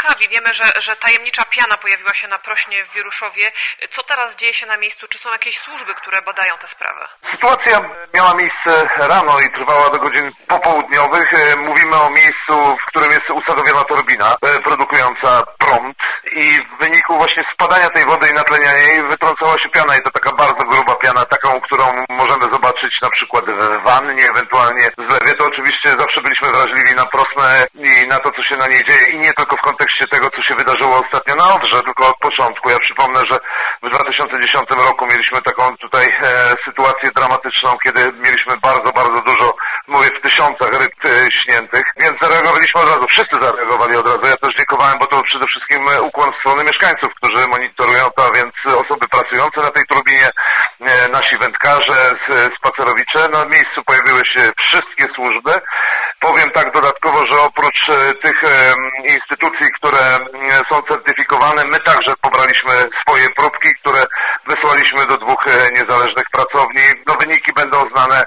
ciekawi. Wiemy, że tajemnicza piana pojawiła się na Prośnie w Wieruszowie. Co teraz dzieje się na miejscu? Czy są jakieś służby, które badają tę sprawę? Sytuacja miała miejsce rano i trwała do godzin popołudniowych. Mówimy o miejscu, w którym jest usadowiona turbina produkująca prąd i w wyniku właśnie spadania tej wody i natleniania jej wytrącała się piana i to taka bardzo gruba piana, taką, którą możemy zobaczyć na przykład w wannie, ewentualnie w zlewie. To oczywiście zawsze byliśmy wrażliwi na Prosnę i na to, co się na niej dzieje i nie tylko w kontekście tego, co się wydarzyło ostatnio na Odrze, tylko od początku. Ja przypomnę, że w 2010 roku mieliśmy taką tutaj sytuację dramatyczną, kiedy mieliśmy bardzo, bardzo dużo, mówię w tysiącach ryb śniętych, więc zareagowaliśmy od razu, wszyscy zareagowali od razu. Ja też dziękowałem, bo to przede wszystkim ukłon w stronę mieszkańców, którzy monitorują to, a więc osoby pracujące na tej turbinie, nasi wędkarze, spacerowicze. Na miejscu pojawiły się wszystkie służby. Powiem tak dodatkowo, że oprócz tych instytucji, które są certyfikowane, my także pobraliśmy swoje próbki, które wysłaliśmy do 2 niezależnych pracowni. No, wyniki będą znane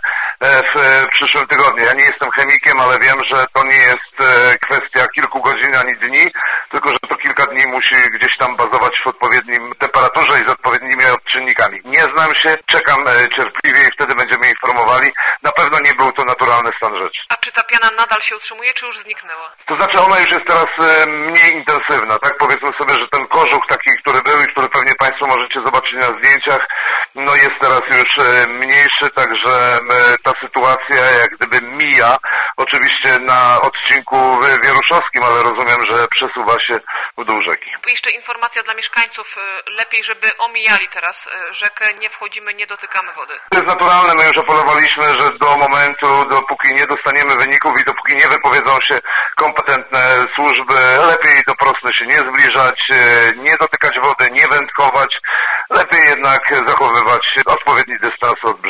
w przyszłym tygodniu. Ja nie jestem chemikiem, ale wiem, że to nie jest kwestia kilku godzin ani dni, tylko że to kilka dni musi gdzieś tam bazować w odpowiednim temperaturze i z odpowiednimi odczynnikami. Nie znam się, czekam cierpliwie i wtedy będziemy informowali. Na pewno nie był to naturalny stan rzeczy. A czy ta piana nadal się utrzymuje, czy już zniknęła? To znaczy ona już jest teraz mniej intensywna, tak? Powiedzmy sobie, że ten kożuch taki, który był i który pewnie Państwo możecie zobaczyć na zdjęciach, no jest teraz już mniejszy, także ta sytuacja jak gdyby mija, oczywiście na odcinku wieruszowskim, ale rozumiem, że przesuwa się w dół rzeki. Jeszcze informacja dla mieszkańców, lepiej, żeby omijali teraz rzekę, nie wchodzimy, nie dotykamy wody. To jest naturalne, my już apelowaliśmy, że do momentu, dopóki nie dostaniemy wyników i dopóki nie wypowiedzą się kompetentne służby, lepiej do Prosny się nie zbliżać, nie dotykać wody, nie wędkować, lepiej jednak zachowywać odpowiedni dystans od